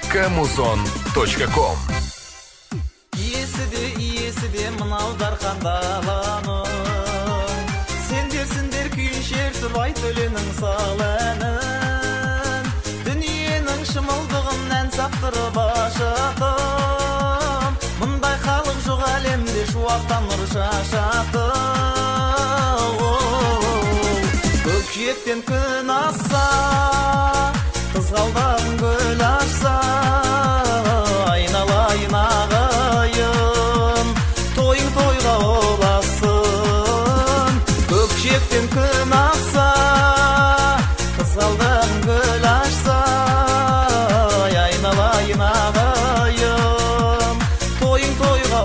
Kamuzon.com. Iyesi de mынау дархан даланың, сендерсіңдер күйін шертіп айт өлеңнің саланын, дүниенің шымылдығын ән сақтырып ашатым, мындай халық жоқ әлемде шуақтан нұр шашатым. Көкжиектен күн асса, қызғалдағын гүл ашса, айналайын ағайын, тойың тойға оласын. Көкжиектен күн асса, қызғалдағын гүл ашса, айналайын ағайын, тойың тойға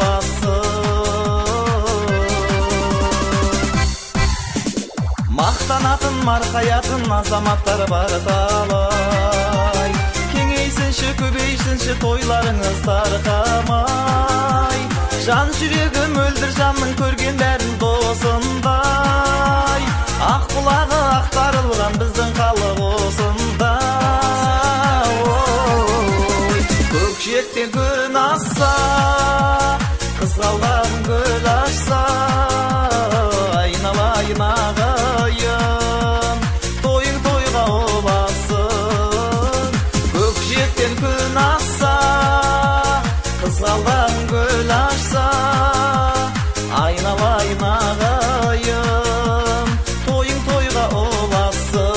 оласын. Мақтанатын, марқаятын азаматтар бар талай, кеңейсінші, көбейсінші тойларыңыз тарқамай. Жан жүрегі мөлдір жанның көрген бәрін досындай, ақ бұлағы ақтарылған біздің халық осындай. Көкжиектен күн асса, қызғалдағын гүл ашса, айналайын ағайын, тойың тойға оласын. Көкжиектен күн асса, қызғалдағын гүл ашса, айналайын ағайын, тойың тойға оласын.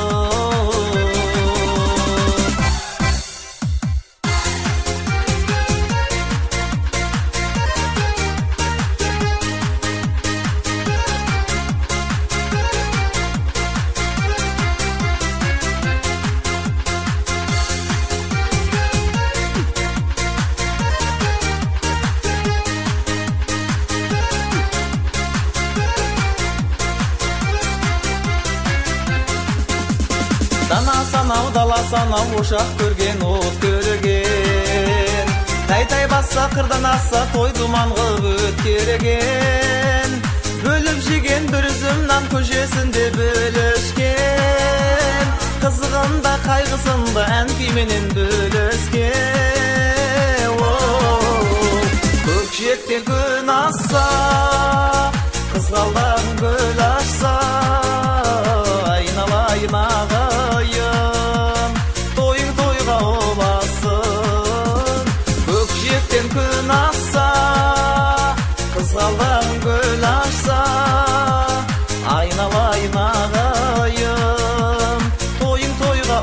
Дана санау, дала санау, ошақ көрген, от көрген, тай-тай басса, қырдан асса, той думан қып өткерген. Бөліп жеген бір үзімнан көжесінде бөлішкен, қызығында қайғысында ән күйменен бөліскен. Көкжиектен күн асса, қызғалдағын гүл ашса, айналайын ағайын, тойың тойға оласын. Көкжиектен күн асса, қызғалдағын гүл ашса, айналайын ағайын, тойың тойға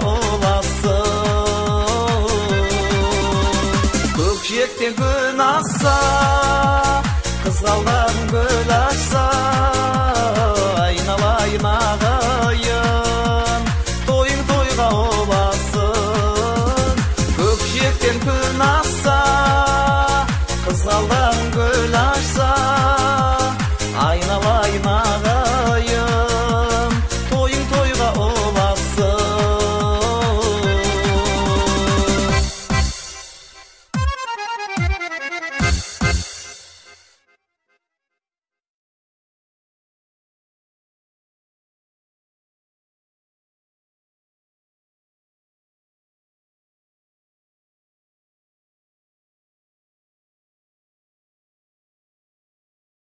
оласын. Көкжиектен күн асса, қызғалдағын гүл ашса, айналайын ағайын, тойың тойға оласын. Көкжиектен күн асса, қызғалдағын